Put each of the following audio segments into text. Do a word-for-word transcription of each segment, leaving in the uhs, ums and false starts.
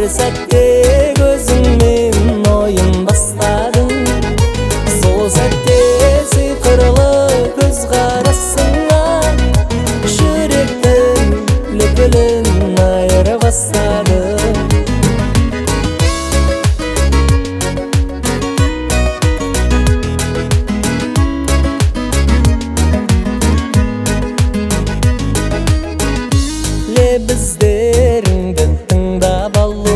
сәтте көзіңмен ойын бастадың. Сол сәтте сиқырлы көз қарасыңа жүректің лүпілін айыра бастады. Лебіздеріңді тыңдап алу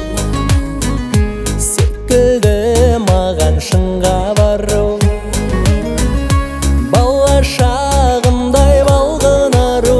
секілді маған шыңға бару. Бала шағымдай балғын ару,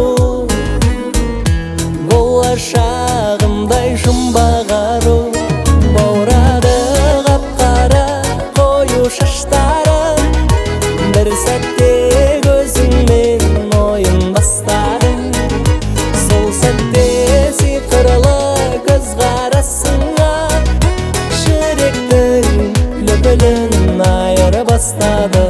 болашағымдай жұмбақ ару. Баурады қап-қара қою шаштарың, бір сәтте көзіңмен ойын бастадың. Сол сәтте сиқырлы көз қарасыңа жүректің лүпілін айыра бастады.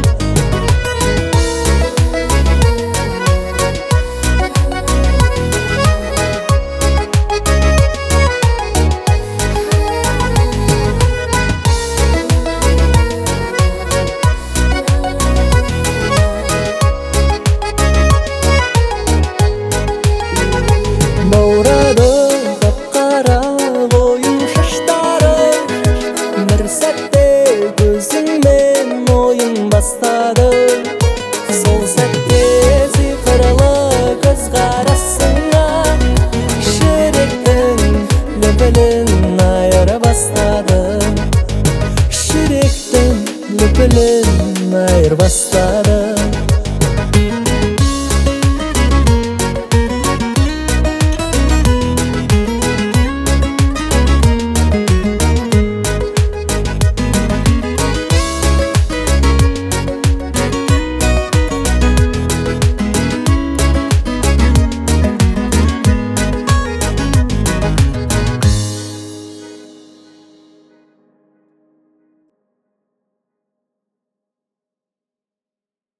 Баурады қап-қара қою шаштарың, бір сәтте көзіңмен ойын бастады. Сол сәтте сиқырлы көз қарасыңа жүректің лүпілін айыра бастады. Жүректің лүпілін айыра бастады.